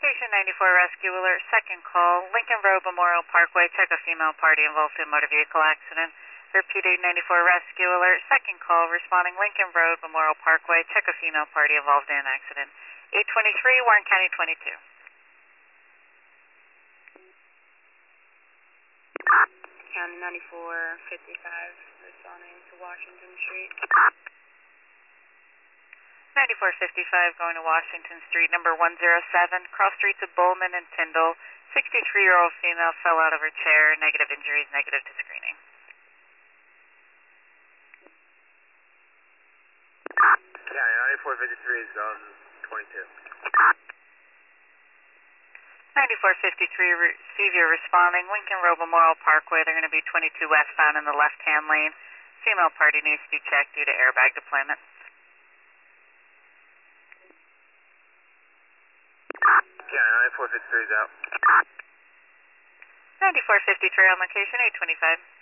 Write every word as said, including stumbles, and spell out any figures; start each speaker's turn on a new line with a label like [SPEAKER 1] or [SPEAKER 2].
[SPEAKER 1] Location ninety-four Rescue Alert, second call, Lincoln Road Memorial Parkway, check a female party involved in motor vehicle accident. Repeating ninety-four Rescue Alert, second call, responding Lincoln Road Memorial Parkway, check a female party involved in accident. eight twenty-three, Warren County twenty-two.
[SPEAKER 2] County ninety-four fifty-five, responding to Washington Street.
[SPEAKER 1] ninety-four fifty-five going to Washington Street, number one oh seven, cross streets of Bowman and Tyndall. sixty-three-year-old female fell out of her chair, negative injuries, negative to screening.
[SPEAKER 3] County ninety-four fifty-three, zone twenty-two.
[SPEAKER 1] ninety-four fifty-three, Sevier responding, Lincoln Road Memorial Parkway, they're going to be twenty-two westbound in the left-hand lane. Female party needs to be checked due to airbag deployment.
[SPEAKER 3] County ninety-four fifty-three is out.
[SPEAKER 1] ninety-four fifty-three on location, eight twenty-five.